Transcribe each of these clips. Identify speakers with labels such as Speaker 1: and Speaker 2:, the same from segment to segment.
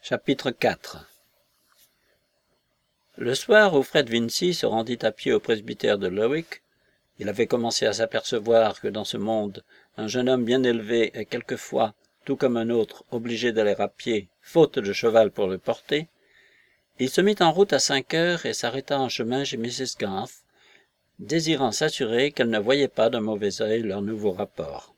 Speaker 1: Chapitre 4 Le soir où Fred Vincy se rendit à pied au presbytère de Lowick, il avait commencé à s'apercevoir que dans ce monde, un jeune homme bien élevé est quelquefois, tout comme un autre, obligé d'aller à pied, faute de cheval pour le porter. Il se mit en route à 5 heures et s'arrêta en chemin chez Mrs. Garth, désirant s'assurer qu'elle ne voyait pas d'un mauvais œil leur nouveau rapport.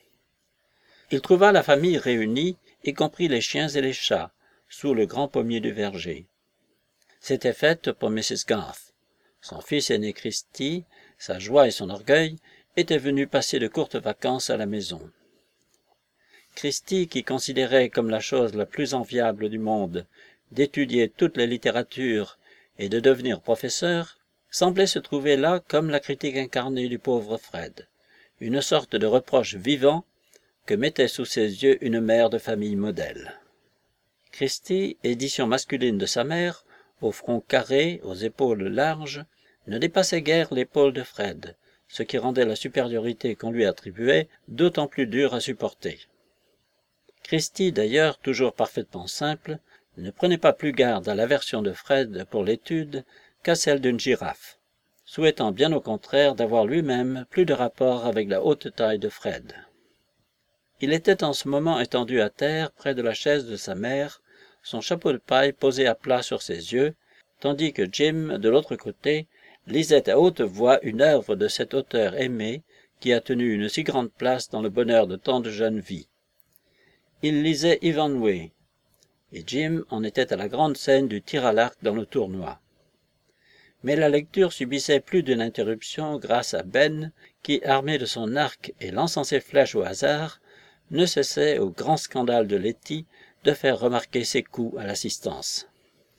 Speaker 1: Il trouva la famille réunie, y compris les chiens et les chats, sous le grand pommier du verger. C'était fête pour Mrs. Garth. Son fils aîné Christy, sa joie et son orgueil, était venu passer de courtes vacances à la maison. Christy, qui considérait comme la chose la plus enviable du monde d'étudier toutes les littératures et de devenir professeur, semblait se trouver là comme la critique incarnée du pauvre Fred, une sorte de reproche vivant que mettait sous ses yeux une mère de famille modèle. Christy, édition masculine de sa mère, au front carré, aux épaules larges, ne dépassait guère l'épaule de Fred, ce qui rendait la supériorité qu'on lui attribuait d'autant plus dure à supporter. Christy, d'ailleurs, toujours parfaitement simple, ne prenait pas plus garde à l'aversion de Fred pour l'étude qu'à celle d'une girafe, souhaitant bien au contraire d'avoir lui-même plus de rapport avec la haute taille de Fred. Il était en ce moment étendu à terre près de la chaise de sa mère, son chapeau de paille posé à plat sur ses yeux, tandis que Jim, de l'autre côté, lisait à haute voix une œuvre de cet auteur aimé qui a tenu une si grande place dans le bonheur de tant de jeunes vies. Il lisait Ivanhoe, et Jim en était à la grande scène du tir à l'arc dans le tournoi. Mais la lecture subissait plus d'une interruption grâce à Ben, qui, armé de son arc et lançant ses flèches au hasard, ne cessait, au grand scandale de Letty, de faire remarquer ses coups à l'assistance.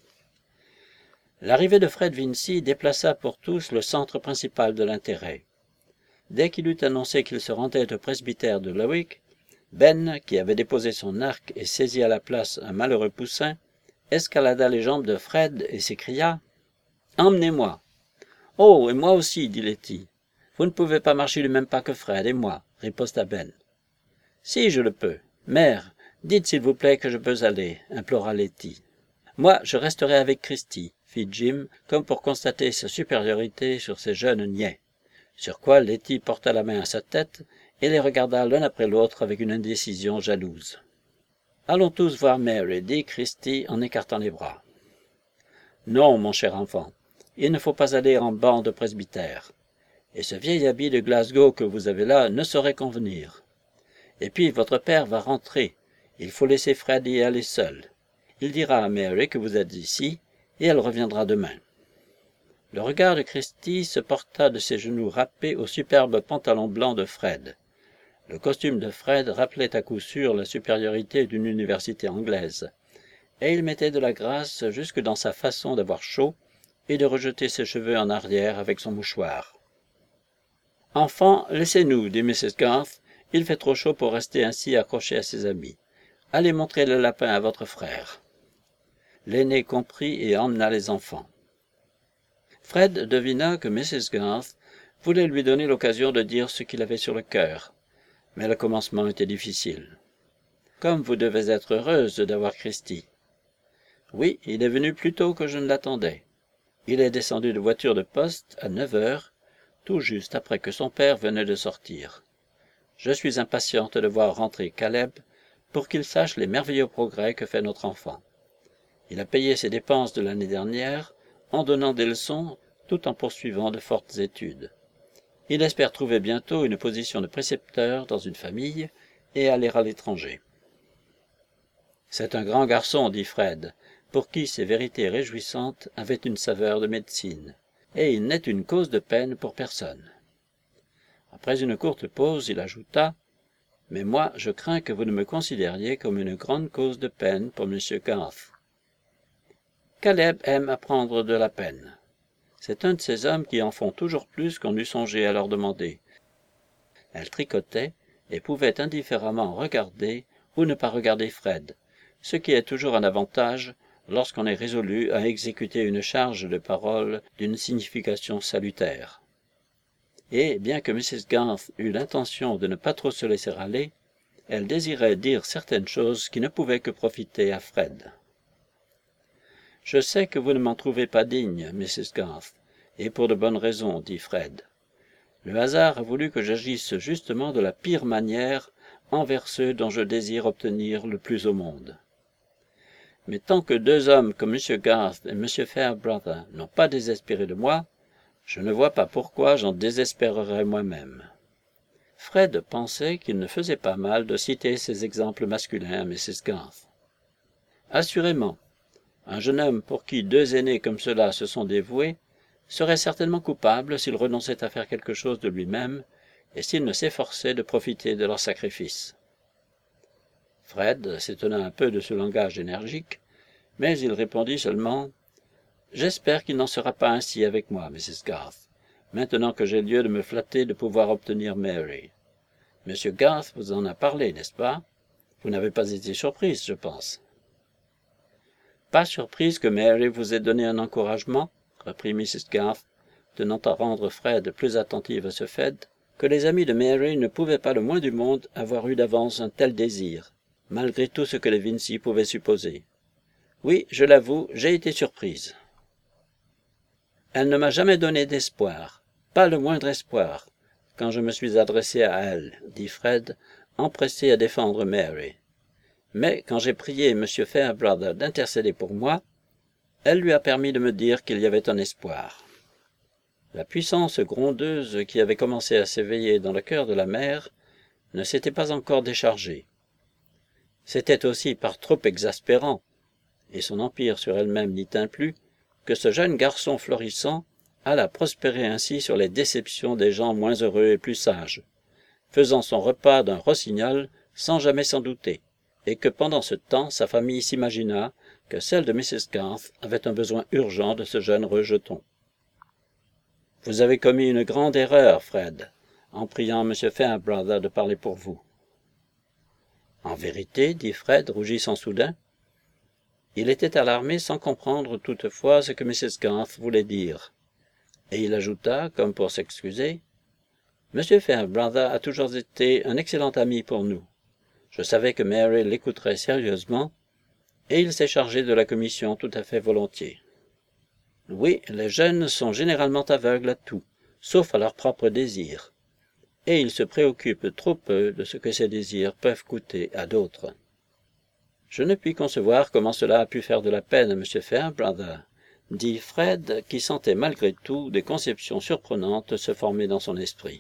Speaker 1: L'arrivée de Fred Vincy déplaça pour tous le centre principal de l'intérêt. Dès qu'il eut annoncé qu'il se rendait au presbytère de Lowick, Ben, qui avait déposé son arc et saisi à la place un malheureux poussin, escalada les jambes de Fred et s'écria « Emmenez-moi !»« Oh, et moi aussi, dit Letty. »« Vous ne pouvez pas marcher du même pas que Fred et moi, riposta Ben. »« Si, je le peux. Mère, dites s'il vous plaît que je peux aller, implora Letty. « Moi, je resterai avec Christy, fit Jim, comme pour constater sa supériorité sur ces jeunes niais. Sur quoi Letty porta la main à sa tête et les regarda l'un après l'autre avec une indécision jalouse. « Allons tous voir Mary, dit Christy en écartant les bras. « Non, mon cher enfant, il ne faut pas aller en banc de presbytère. Et ce vieil habit de Glasgow que vous avez là ne saurait convenir. Et puis votre père va rentrer, il faut laisser Fred y aller seul. Il dira à Mary que vous êtes ici, et elle reviendra demain. » Le regard de Christy se porta de ses genoux râpés au superbe pantalon blanc de Fred. Le costume de Fred rappelait à coup sûr la supériorité d'une université anglaise, et il mettait de la grâce jusque dans sa façon d'avoir chaud et de rejeter ses cheveux en arrière avec son mouchoir. « Enfant, laissez-nous, dit Mrs. Garth, il fait trop chaud pour rester ainsi accroché à ses amis. Allez montrer le lapin à votre frère. » L'aîné comprit et emmena les enfants. Fred devina que Mrs. Garth voulait lui donner l'occasion de dire ce qu'il avait sur le cœur, mais le commencement était difficile. « Comme vous devez être heureuse d'avoir Christy. »« Oui, il est venu plus tôt que je ne l'attendais. Il est descendu de voiture de poste à 9 heures, tout juste après que son père venait de sortir. Je suis impatiente de voir rentrer Caleb pour qu'il sache les merveilleux progrès que fait notre enfant. Il a payé ses dépenses de l'année dernière en donnant des leçons tout en poursuivant de fortes études. Il espère trouver bientôt une position de précepteur dans une famille et aller à l'étranger. « C'est un grand garçon, dit Fred, pour qui ces vérités réjouissantes avaient une saveur de médecine, et il n'est une cause de peine pour personne. » Après une courte pause, il ajouta « Mais moi, je crains que vous ne me considériez comme une grande cause de peine pour M. Garth. » Caleb aime à prendre de la peine. C'est un de ces hommes qui en font toujours plus qu'on eût songé à leur demander. Elle tricotait et pouvait indifféremment regarder ou ne pas regarder Fred, ce qui est toujours un avantage lorsqu'on est résolu à exécuter une charge de parole d'une signification salutaire. Et, bien que Mrs. Garth eût l'intention de ne pas trop se laisser aller, elle désirait dire certaines choses qui ne pouvaient que profiter à Fred. Je sais que vous ne m'en trouvez pas digne, Mrs. Garth, et pour de bonnes raisons, dit Fred. Le hasard a voulu que j'agisse justement de la pire manière envers ceux dont je désire obtenir le plus au monde. Mais tant que deux hommes comme M. Garth et M. Fairbrother n'ont pas désespéré de moi, je ne vois pas pourquoi j'en désespérerais moi-même. Fred pensait qu'il ne faisait pas mal de citer ces exemples masculins à Mrs. Garth. Assurément, un jeune homme pour qui deux aînés comme cela se sont dévoués serait certainement coupable s'il renonçait à faire quelque chose de lui-même et s'il ne s'efforçait de profiter de leur sacrifice. Fred s'étonna un peu de ce langage énergique, mais il répondit seulement « J'espère qu'il n'en sera pas ainsi avec moi, Mrs. Garth, maintenant que j'ai lieu de me flatter de pouvoir obtenir Mary. Monsieur Garth vous en a parlé, n'est-ce pas? Vous n'avez pas été surprise, je pense. » « Pas surprise que Mary vous ait donné un encouragement, reprit Mrs. Garth, tenant à rendre Fred plus attentif à ce fait, que les amis de Mary ne pouvaient pas le moins du monde avoir eu d'avance un tel désir, malgré tout ce que les Vincy pouvaient supposer. Oui, je l'avoue, j'ai été surprise. Elle ne m'a jamais donné d'espoir, pas le moindre espoir, quand je me suis adressé à elle, dit Fred, empressé à défendre Mary. Mais quand j'ai prié M. Fairbrother d'intercéder pour moi, elle lui a permis de me dire qu'il y avait un espoir. La puissance grondeuse qui avait commencé à s'éveiller dans le cœur de la mère ne s'était pas encore déchargée. C'était aussi par trop exaspérant, et son empire sur elle-même n'y tint plus, que ce jeune garçon florissant alla prospérer ainsi sur les déceptions des gens moins heureux et plus sages, faisant son repas d'un rossignol sans jamais s'en douter, et que pendant ce temps sa famille s'imagina que celle de Mrs. Garth avait un besoin urgent de ce jeune rejeton. « Vous avez commis une grande erreur, Fred, en priant M. Fairbrother de parler pour vous. »« En vérité, dit Fred, rougissant soudain. Il était alarmé sans comprendre toutefois ce que Mrs. Garth voulait dire, et il ajouta, comme pour s'excuser, « M. Fairbrother a toujours été un excellent ami pour nous. Je savais que Mary l'écouterait sérieusement, et il s'est chargé de la commission tout à fait volontiers. Oui, les jeunes sont généralement aveugles à tout, sauf à leurs propres désirs, et ils se préoccupent trop peu de ce que ces désirs peuvent coûter à d'autres. Je ne puis concevoir comment cela a pu faire de la peine à M. Fairbrother, dit Fred, qui sentait malgré tout des conceptions surprenantes se former dans son esprit.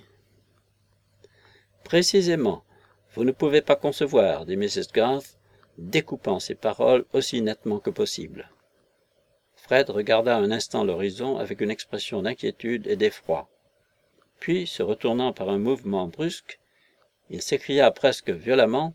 Speaker 1: Précisément, vous ne pouvez pas concevoir, dit Mrs. Garth, découpant ses paroles aussi nettement que possible. Fred regarda un instant l'horizon avec une expression d'inquiétude et d'effroi. Puis, se retournant par un mouvement brusque, il s'écria presque violemment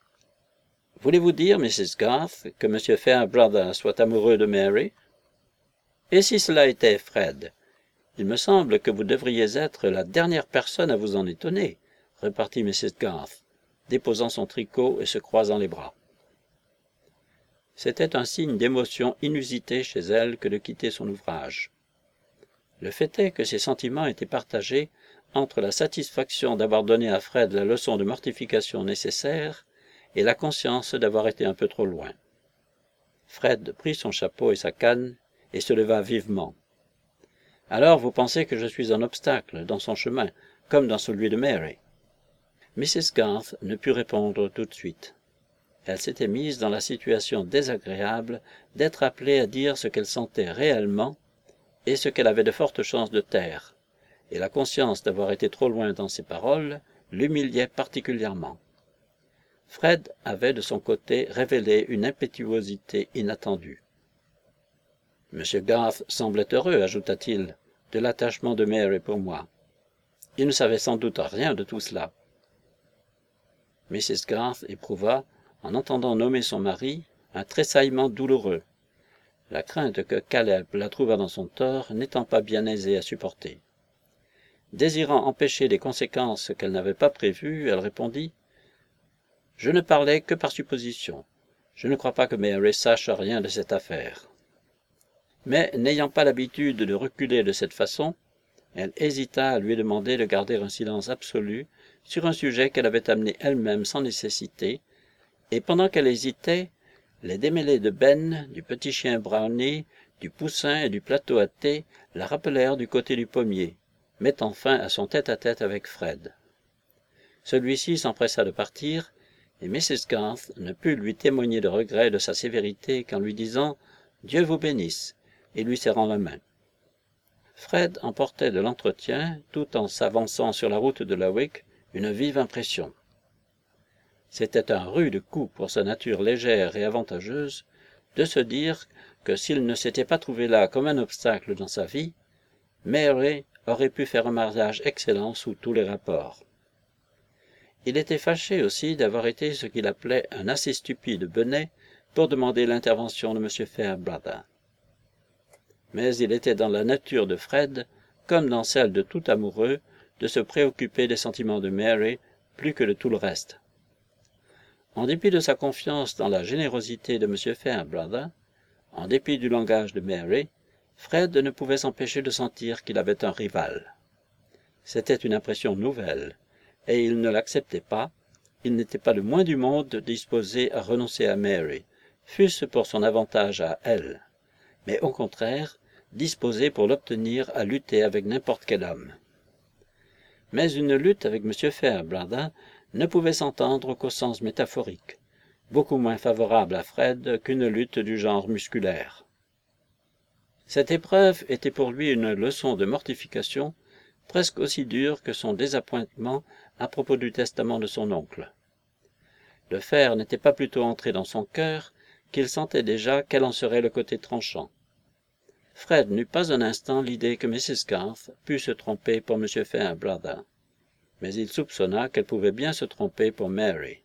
Speaker 1: « Voulez-vous dire, Mrs. Garth, que M. Fairbrother soit amoureux de Mary? » « Et si cela était, Fred, il me semble que vous devriez être la dernière personne à vous en étonner, » repartit Mrs. Garth, déposant son tricot et se croisant les bras. C'était un signe d'émotion inusité chez elle que de quitter son ouvrage. Le fait est que ses sentiments étaient partagés entre la satisfaction d'avoir donné à Fred la leçon de mortification nécessaire et la conscience d'avoir été un peu trop loin. Fred prit son chapeau et sa canne et se leva vivement. « Alors vous pensez que je suis un obstacle dans son chemin, comme dans celui de Mary ?» Mrs. Garth ne put répondre tout de suite. Elle s'était mise dans la situation désagréable d'être appelée à dire ce qu'elle sentait réellement et ce qu'elle avait de fortes chances de taire, et la conscience d'avoir été trop loin dans ses paroles l'humiliait particulièrement. Fred avait de son côté révélé une impétuosité inattendue. « M. Garth semblait heureux, ajouta-t-il, de l'attachement de Mary pour moi. Il ne savait sans doute rien de tout cela. » Mrs. Garth éprouva, en entendant nommer son mari, un tressaillement douloureux, la crainte que Caleb la trouvât dans son tort n'étant pas bien aisée à supporter. Désirant empêcher des conséquences qu'elle n'avait pas prévues, elle répondit « Je ne parlais que par supposition. Je ne crois pas que Mary sache rien de cette affaire. » Mais, n'ayant pas l'habitude de reculer de cette façon, elle hésita à lui demander de garder un silence absolu sur un sujet qu'elle avait amené elle-même sans nécessité, et pendant qu'elle hésitait, Les démêlés de Ben, du petit chien Brownie, du poussin et du plateau à thé la rappelèrent du côté du pommier, mettant fin à son tête-à-tête avec Fred. Celui-ci s'empressa de partir, et Mrs. Garth ne put lui témoigner de regret de sa sévérité qu'en lui disant « Dieu vous bénisse » et lui serrant la main. Fred emportait de l'entretien, tout en s'avançant sur la route de Lawick, une vive impression. C'était un rude coup pour sa nature légère et avantageuse de se dire que s'il ne s'était pas trouvé là comme un obstacle dans sa vie, Mary aurait pu faire un mariage excellent sous tous les rapports. Il était fâché aussi d'avoir été ce qu'il appelait un assez stupide benet pour demander l'intervention de M. Fairbrother. Mais il était dans la nature de Fred, comme dans celle de tout amoureux, de se préoccuper des sentiments de Mary plus que de tout le reste. En dépit de sa confiance dans la générosité de M. Fairbrother, en dépit du langage de Mary, Fred ne pouvait s'empêcher de sentir qu'il avait un rival. C'était une impression nouvelle, et il ne l'acceptait pas, il n'était pas le moins du monde disposé à renoncer à Mary, fût-ce pour son avantage à elle, mais au contraire, disposé pour l'obtenir à lutter avec n'importe quel homme. Mais une lutte avec M. Fairbrother ne pouvait s'entendre qu'au sens métaphorique, beaucoup moins favorable à Fred qu'une lutte du genre musculaire. Cette épreuve était pour lui une leçon de mortification presque aussi dure que son désappointement à propos du testament de son oncle. Le fer n'était pas plutôt entré dans son cœur qu'il sentait déjà quel en serait le côté tranchant. Fred n'eut pas un instant l'idée que Mrs. Garth pût se tromper pour M. Fairbrother, mais il soupçonna qu'elle pouvait bien se tromper pour Mary.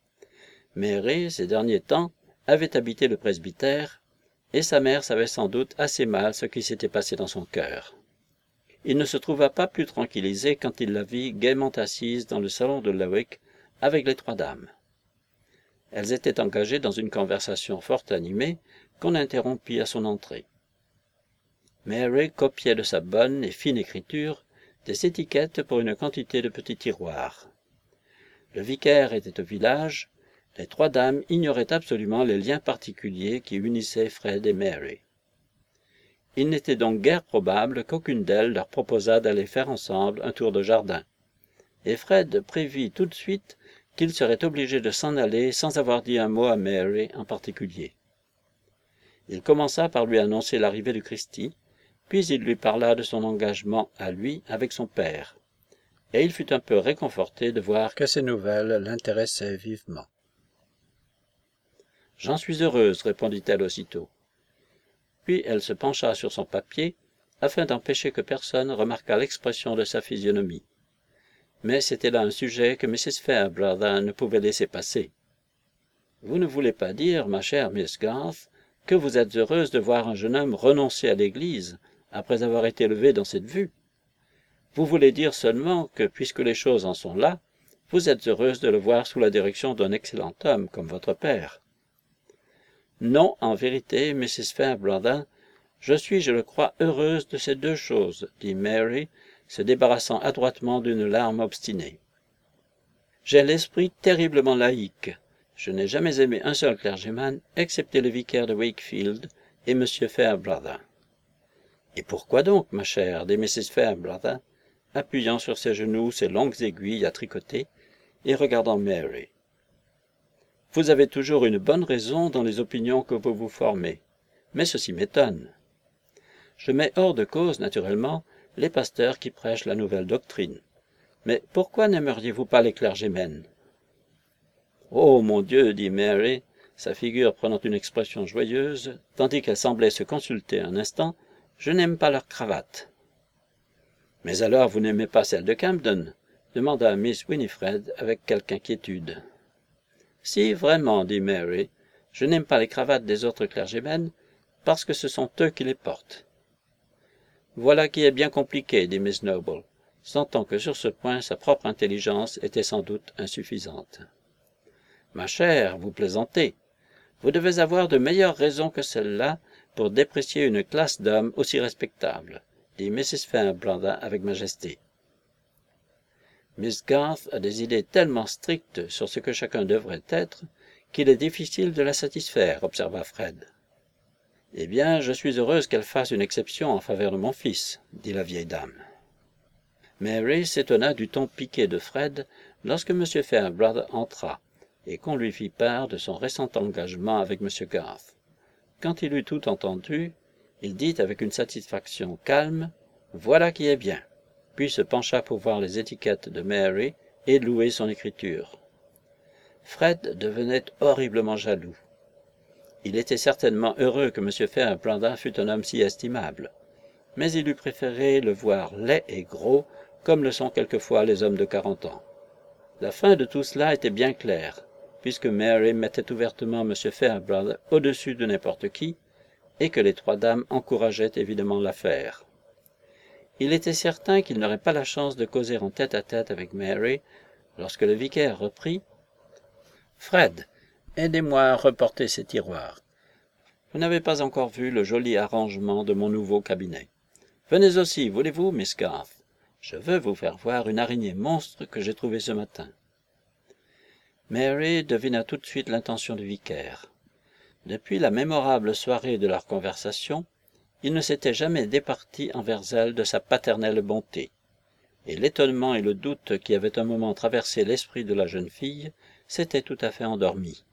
Speaker 1: Mary, ces derniers temps, avait habité le presbytère, et sa mère savait sans doute assez mal ce qui s'était passé dans son cœur. Il ne se trouva pas plus tranquillisé quand il la vit gaiement assise dans le salon de Lawick avec les 3 dames. Elles étaient engagées dans une conversation fort animée qu'on interrompit à son entrée. Mary copiait de sa bonne et fine écriture des étiquettes pour une quantité de petits tiroirs. Le vicaire était au village, les 3 dames ignoraient absolument les liens particuliers qui unissaient Fred et Mary. Il n'était donc guère probable qu'aucune d'elles leur proposât d'aller faire ensemble un tour de jardin, et Fred prévit tout de suite qu'il serait obligé de s'en aller sans avoir dit un mot à Mary en particulier. Il commença par lui annoncer l'arrivée du Christi, puis il lui parla de son engagement à lui avec son père, et il fut un peu réconforté de voir que ces nouvelles l'intéressaient vivement. « J'en suis heureuse, répondit-elle aussitôt. Puis elle se pencha sur son papier, afin d'empêcher que personne remarquât l'expression de sa physionomie. Mais c'était là un sujet que Mrs. Fairbrother ne pouvait laisser passer. « Vous ne voulez pas dire, ma chère Miss Garth, que vous êtes heureuse de voir un jeune homme renoncer à l'Église après avoir été élevé dans cette vue. Vous voulez dire seulement que, puisque les choses en sont là, vous êtes heureuse de le voir sous la direction d'un excellent homme comme votre père. » « Non, en vérité, Mrs. Fairbrother, je suis, je le crois, heureuse de ces 2 choses, dit Mary, se débarrassant adroitement d'une larme obstinée. J'ai l'esprit terriblement laïque. Je n'ai jamais aimé un seul clergyman, excepté le vicaire de Wakefield et M. Fairbrother. Et pourquoi donc, ma chère, dit Mrs. Fairbrother, appuyant sur ses genoux ses longues aiguilles à tricoter et regardant Mary. Vous avez toujours une bonne raison dans les opinions que vous vous formez, mais ceci m'étonne. Je mets hors de cause, naturellement, les pasteurs qui prêchent la nouvelle doctrine. Mais pourquoi n'aimeriez-vous pas les clergymen? Oh, mon Dieu, dit Mary, sa figure prenant une expression joyeuse, tandis qu'elle semblait se consulter un instant, je n'aime pas leur cravate. Mais alors vous n'aimez pas celle de Camden? Demanda Miss Winifred avec quelque inquiétude. Si, vraiment, dit Mary, je n'aime pas les cravates des autres clergymen, parce que ce sont eux qui les portent. Voilà qui est bien compliqué, dit Miss Noble, sentant que sur ce point sa propre intelligence était sans doute insuffisante. Ma chère, vous plaisantez. Vous devez avoir de meilleures raisons que celle-là pour déprécier une classe d'hommes aussi respectable, dit Mrs. Fairbrother avec majesté. Miss Garth a des idées tellement strictes sur ce que chacun devrait être, qu'il est difficile de la satisfaire, observa Fred. « Eh bien, je suis heureuse qu'elle fasse une exception en faveur de mon fils, dit la vieille dame. Mary s'étonna du ton piqué de Fred lorsque M. Fairbrother entra, et qu'on lui fit part de son récent engagement avec M. Garth. Quand il eut tout entendu, il dit avec une satisfaction calme « Voilà qui est bien », puis se pencha pour voir les étiquettes de Mary et louer son écriture. Fred devenait horriblement jaloux. Il était certainement heureux que M. Fairbrother fût un homme si estimable, mais il eût préféré le voir laid et gros, comme le sont quelquefois les hommes de 40 ans. La fin de tout cela était bien claire, puisque Mary mettait ouvertement M. Fairbrother au-dessus de n'importe qui, et que les 3 dames encourageaient évidemment l'affaire. Il était certain qu'il n'aurait pas la chance de causer en tête-à-tête avec Mary, lorsque le vicaire reprit « Fred, aidez-moi à reporter ces tiroirs. Vous n'avez pas encore vu le joli arrangement de mon nouveau cabinet. Venez aussi, voulez-vous, Miss Garth? Je veux vous faire voir une araignée monstre que j'ai trouvée ce matin. » Mary devina tout de suite l'intention du vicaire. Depuis la mémorable soirée de leur conversation, il ne s'était jamais départi envers elle de sa paternelle bonté, et l'étonnement et le doute qui avaient un moment traversé l'esprit de la jeune fille s'étaient tout à fait endormis.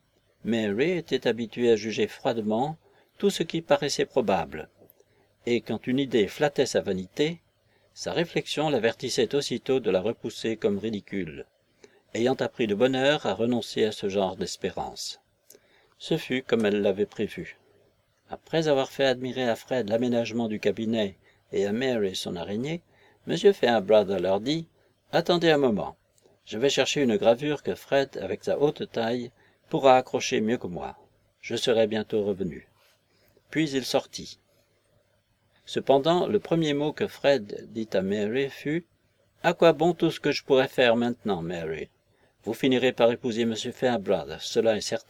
Speaker 1: Mary était habituée à juger froidement tout ce qui paraissait probable, et quand une idée flattait sa vanité, sa réflexion l'avertissait aussitôt de la repousser comme ridicule, ayant appris de bonne heure à renoncer à ce genre d'espérance. Ce fut comme elle l'avait prévu. Après avoir fait admirer à Fred l'aménagement du cabinet et à Mary son araignée, M. Fairbrother leur dit « Attendez un moment, je vais chercher une gravure que Fred, avec sa haute taille, pourra accrocher mieux que moi. Je serai bientôt revenu. » Puis il sortit. Cependant, le premier mot que Fred dit à Mary fut « À quoi bon tout ce que je pourrais faire maintenant, Mary? Vous finirez par épouser M. Fairbrother, cela est certain. »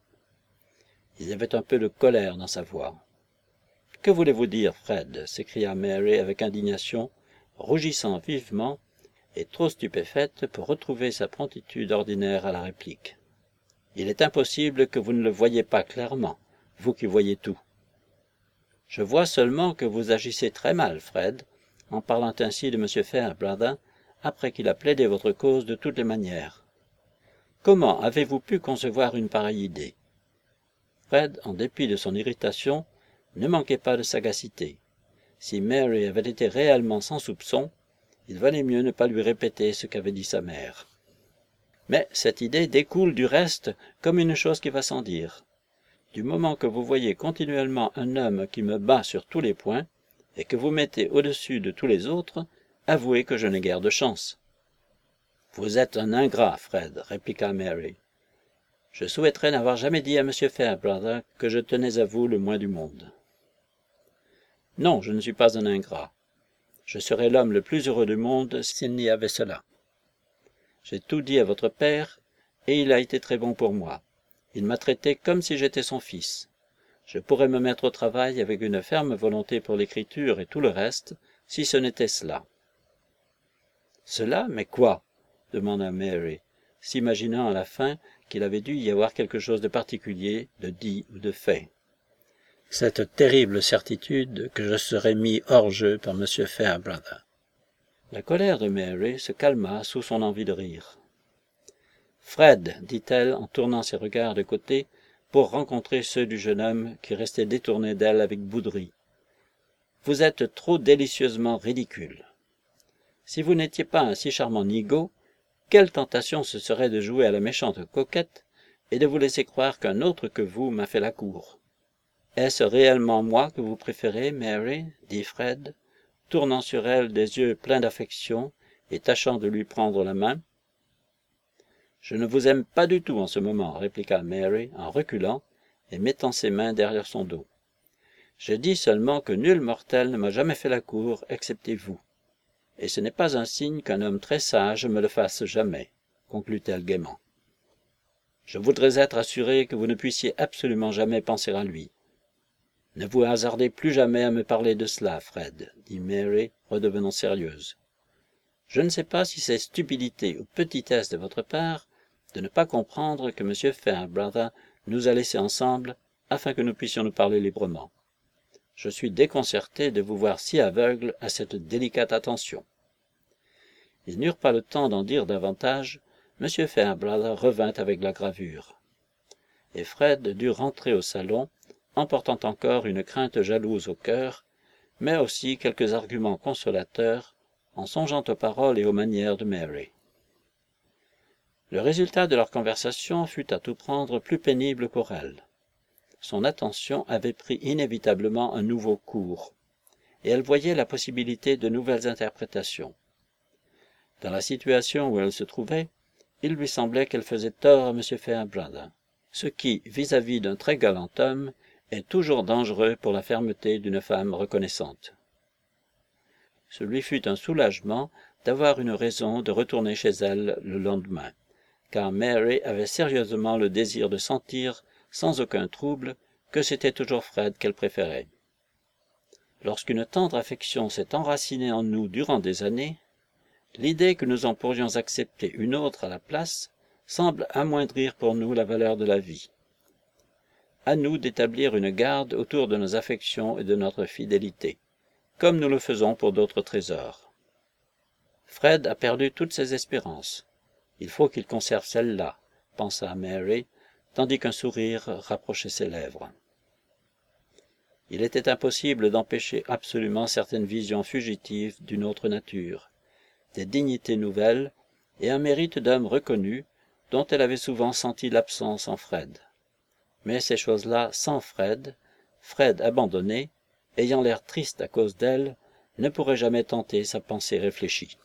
Speaker 1: Il y avait un peu de colère dans sa voix. « Que voulez-vous dire, Fred? » s'écria Mary avec indignation, rougissant vivement et trop stupéfaite pour retrouver sa promptitude ordinaire à la réplique. « Il est impossible que vous ne le voyiez pas clairement, vous qui voyez tout. Je vois seulement que vous agissez très mal, Fred, en parlant ainsi de M. Fairbrother, après qu'il a plaidé votre cause de toutes les manières. Comment avez-vous pu concevoir une pareille idée? » Fred, en dépit de son irritation, ne manquait pas de sagacité. Si Mary avait été réellement sans soupçon, il valait mieux ne pas lui répéter ce qu'avait dit sa mère. Mais cette idée découle du reste comme une chose qui va sans dire. Du moment que vous voyez continuellement un homme qui me bat sur tous les points, et que vous mettez au-dessus de tous les autres, avouez que je n'ai guère de chance. « Vous êtes un ingrat, Fred, » répliqua Mary. « Je souhaiterais n'avoir jamais dit à M. Fairbrother que je tenais à vous le moins du monde. »« Non, je ne suis pas un ingrat. Je serais l'homme le plus heureux du monde s'il n'y avait cela. J'ai tout dit à votre père, et il a été très bon pour moi. Il m'a traité comme si j'étais son fils. Je pourrais me mettre au travail avec une ferme volonté pour l'écriture et tout le reste, si ce n'était cela. »« Cela, mais quoi ?» demanda Mary, s'imaginant à la fin qu'il avait dû y avoir quelque chose de particulier, de dit ou de fait. « Cette terrible certitude que je serais mis hors jeu par M. Fairbrother. » La colère de Mary se calma sous son envie de rire. « Fred, dit-elle en tournant ses regards de côté pour rencontrer ceux du jeune homme qui restait détourné d'elle avec bouderie. Vous êtes trop délicieusement ridicule. Si vous n'étiez pas un si charmant nigaud, quelle tentation ce serait de jouer à la méchante coquette et de vous laisser croire qu'un autre que vous m'a fait la cour. Est-ce réellement moi que vous préférez, Mary? Dit Fred, tournant sur elle des yeux pleins d'affection et tâchant de lui prendre la main. Je ne vous aime pas du tout en ce moment, répliqua Mary en reculant et mettant ses mains derrière son dos. Je dis seulement que nul mortel ne m'a jamais fait la cour, excepté vous. Et ce n'est pas un signe qu'un homme très sage me le fasse jamais, conclut-elle gaiement. Je voudrais être assuré que vous ne puissiez absolument jamais penser à lui. Ne vous hasardez plus jamais à me parler de cela, Fred, dit Mary, redevenant sérieuse. Je ne sais pas si c'est stupidité ou petitesse de votre part, de ne pas comprendre que M. Fairbrother nous a laissés ensemble afin que nous puissions nous parler librement. Je suis déconcerté de vous voir si aveugle à cette délicate attention. » Ils n'eurent pas le temps d'en dire davantage. M. Fairbrother revint avec la gravure. Et Fred dut rentrer au salon, emportant encore une crainte jalouse au cœur, mais aussi quelques arguments consolateurs, en songeant aux paroles et aux manières de Mary. Le résultat de leur conversation fut à tout prendre plus pénible pour elle. Son attention avait pris inévitablement un nouveau cours, et elle voyait la possibilité de nouvelles interprétations. Dans la situation où elle se trouvait, il lui semblait qu'elle faisait tort à M. Fairbrother, ce qui, vis-à-vis d'un très galant homme, est toujours dangereux pour la fermeté d'une femme reconnaissante. Ce lui fut un soulagement d'avoir une raison de retourner chez elle le lendemain, car Mary avait sérieusement le désir de sentir, sans aucun trouble, que c'était toujours Fred qu'elle préférait. Lorsqu'une tendre affection s'est enracinée en nous durant des années, l'idée que nous en pourrions accepter une autre à la place semble amoindrir pour nous la valeur de la vie. À nous d'établir une garde autour de nos affections et de notre fidélité, comme nous le faisons pour d'autres trésors. Fred a perdu toutes ses espérances. Il faut qu'il conserve celle-là, pensa Mary, tandis qu'un sourire rapprochait ses lèvres. Il était impossible d'empêcher absolument certaines visions fugitives d'une autre nature, des dignités nouvelles et un mérite d'homme reconnu dont elle avait souvent senti l'absence en Fred. Mais ces choses-là sans Fred, Fred abandonné, ayant l'air triste à cause d'elle, ne pourraient jamais tenter sa pensée réfléchie.